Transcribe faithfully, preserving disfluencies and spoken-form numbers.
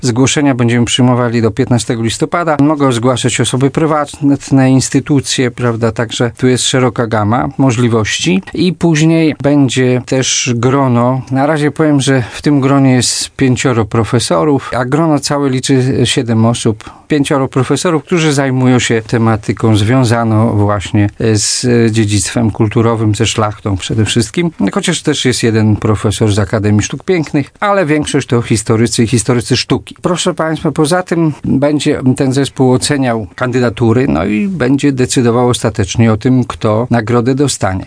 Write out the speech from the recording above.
Zgłoszenia będziemy przyjmowali do piętnastego listopada. Mogą zgłaszać osoby prywatne, instytucje, prawda, także tu jest szeroka gama możliwości. I później będzie też grono. Na razie powiem, że w tym gronie jest pięcioro profesorów, a grono całe liczy siedem osób. Pięcioro profesorów, którzy zajmują się tematyką związaną właśnie z dziedzictwem kulturowym, ze szlachtą przede wszystkim. Chociaż też jest jeden profesor z Akademii Sztuk Pięknych, ale większość to historycy i historycy sztuki. Proszę Państwa, poza tym będzie ten zespół oceniał kandydatury, no i będzie decydował ostatecznie o tym, kto nagrodę dostanie.